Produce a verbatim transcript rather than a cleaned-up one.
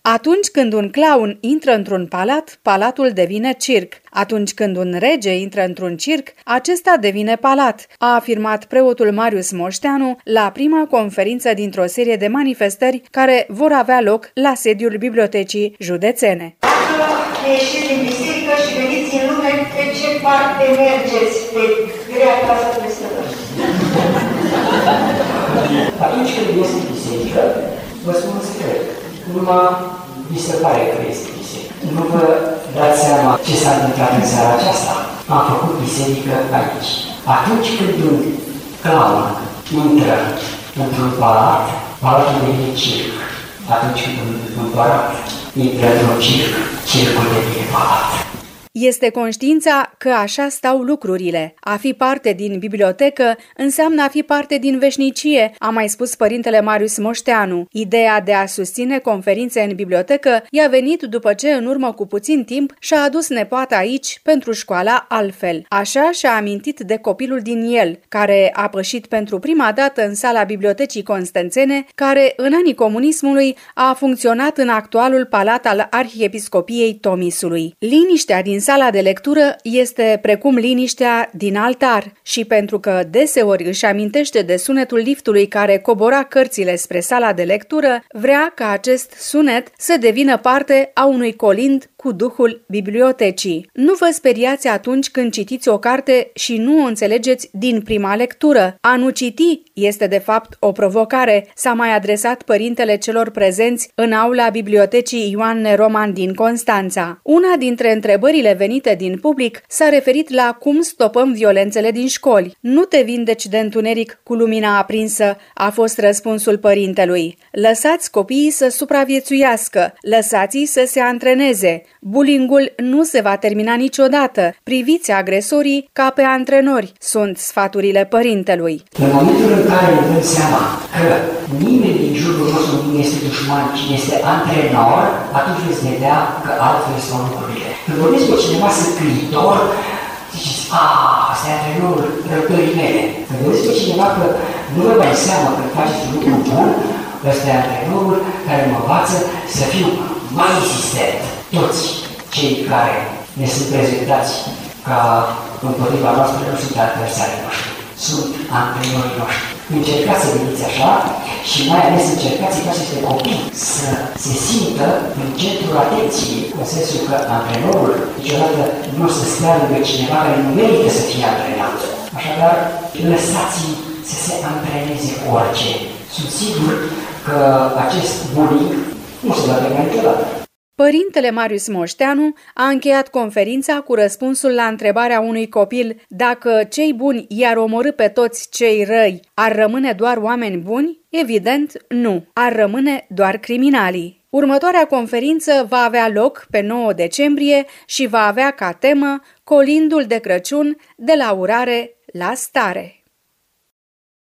Atunci când un clown intră într-un palat, palatul devine circ. Atunci când un rege intră într-un circ, acesta devine palat, a afirmat preotul Marius Moșteanu la prima conferință dintr-o serie de manifestări care vor avea loc la sediul Bibliotecii Județene. Dacă ieșiți din biserică și veniți în lume, pe ce parte mergeți pe dreapta sau pe stânga? Atunci când este biserică, vă spun un secret. Numai vi se pare că este biserică. Nu vă dați seama ce s-a întâmplat în seara aceasta. Am făcut biserică aici. Atunci când un clown intră într-un palat, palatul devine circ. Atunci când un împărat intră într-un circ, circul devine palat. Este conștiința că așa stau lucrurile. A fi parte din bibliotecă înseamnă a fi parte din veșnicie, a mai spus părintele Marius Moșteanu. Ideea de a susține conferințe în bibliotecă i-a venit după ce, în urmă cu puțin timp, și-a adus nepoata aici pentru școala altfel. Așa și-a amintit de copilul din el, care a pășit pentru prima dată în sala Bibliotecii Constanțene, care în anii comunismului a funcționat în actualul palat al Arhiepiscopiei Tomisului. Liniștea din sala de lectură este precum liniștea din altar și pentru că deseori își amintește de sunetul liftului care cobora cărțile spre sala de lectură, vrea ca acest sunet să devină parte a unui colind cu duhul bibliotecii. Nu vă speriați atunci când citiți o carte și nu o înțelegeți din prima lectură. A nu citi este de fapt o provocare, s-a mai adresat părintele celor prezenți în aula Bibliotecii Ioan Neroman din Constanța. Una dintre întrebările venite din public s-a referit la cum stopăm violențele din școli. Nu te vindeci de întuneric cu lumina aprinsă, a fost răspunsul părintelui. Lăsați copiii să supraviețuiască, lăsați-i să se antreneze. Bullying-ul nu se va termina niciodată. Priviți agresorii ca pe antrenori, sunt sfaturile părintelui. În momentul în care ne dăm seama că nimeni din jurul nostru nu este dușman, ci este antrenor, atunci veți vedea că altfel stau lucrurile. Când vorbiți cu cineva scriitor, ziceți, aaa, ăsta e antrenorul răbdării mele. Când vorbiți cu cineva că nu vă mai seama că faceți un lucru bun, ăsta e antrenorul care mă învață să fiu mai insistent. Toți cei care ne sunt prezentați ca împotriva noastră nu sunt adversarii noștri, sunt antrenorii noștri. Încercați să gândiți așa și mai ales încercați ca aceste copii să se simtă în centrul atenției, în sensul că antrenorul niciodată nu o să stea lângă cineva care nu merită să fie antrenat. Așadar, lăsați-i să se antreneze cu orice. Sunt sigur că acest bullying nu se va termina niciodată. Părintele Marius Moșteanu a încheiat conferința cu răspunsul la întrebarea unui copil dacă cei buni i-ar omorî pe toți cei răi, ar rămâne doar oameni buni? Evident, nu. Ar rămâne doar criminalii. Următoarea conferință va avea loc pe nouă decembrie și va avea ca temă colindul de Crăciun de la urare la stare.